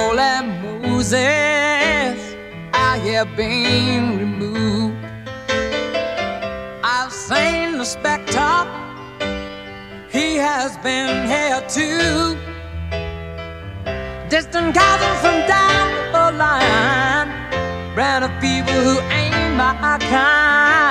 Holy Moses, I have been removed. I've seen the spectre, he has been here too. Distant cousins from down the line, brand of people who ain't my kind.